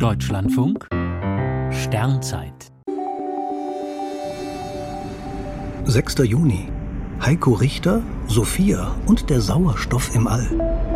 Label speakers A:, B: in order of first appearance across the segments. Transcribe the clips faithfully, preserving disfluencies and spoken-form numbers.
A: Deutschlandfunk Sternzeit
B: sechster Juni. Heiko Richter, Sophia und der Sauerstoff im All.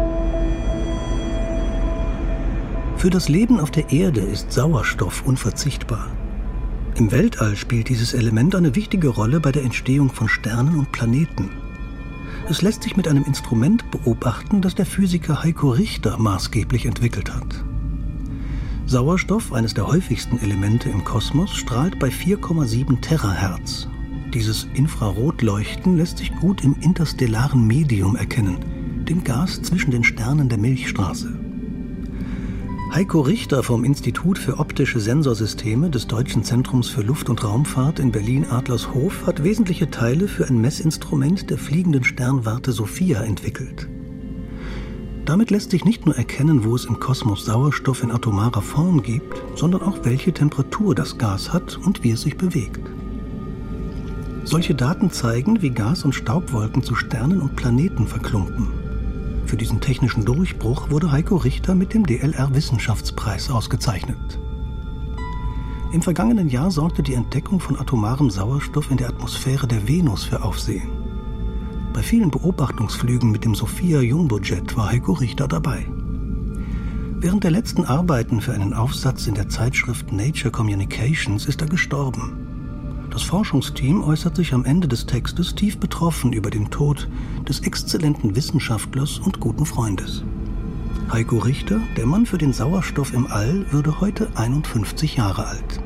B: Für das Leben auf der Erde ist Sauerstoff unverzichtbar. Im Weltall spielt dieses Element eine wichtige Rolle bei der Entstehung von Sternen und Planeten. Es lässt sich mit einem Instrument beobachten, das der Physiker Heiko Richter maßgeblich entwickelt hat. Sauerstoff, eines der häufigsten Elemente im Kosmos, strahlt bei vier Komma sieben Terahertz. Dieses Infrarotleuchten lässt sich gut im interstellaren Medium erkennen, dem Gas zwischen den Sternen der Milchstraße. Heiko Richter vom Institut für optische Sensorsysteme des Deutschen Zentrums für Luft- und Raumfahrt in Berlin-Adlershof hat wesentliche Teile für ein Messinstrument der fliegenden Sternwarte Sophia entwickelt. Damit lässt sich nicht nur erkennen, wo es im Kosmos Sauerstoff in atomarer Form gibt, sondern auch welche Temperatur das Gas hat und wie es sich bewegt. Solche Daten zeigen, wie Gas- und Staubwolken zu Sternen und Planeten verklumpen. Für diesen technischen Durchbruch wurde Heiko Richter mit dem D L R-Wissenschaftspreis ausgezeichnet. Im vergangenen Jahr sorgte die Entdeckung von atomarem Sauerstoff in der Atmosphäre der Venus für Aufsehen. Bei vielen Beobachtungsflügen mit dem Sophia Jumbojet war Heiko Richter dabei. Während der letzten Arbeiten für einen Aufsatz in der Zeitschrift Nature Communications ist er gestorben. Das Forschungsteam äußert sich am Ende des Textes tief betroffen über den Tod des exzellenten Wissenschaftlers und guten Freundes. Heiko Richter, der Mann für den Sauerstoff im All, würde heute einundfünfzig Jahre alt.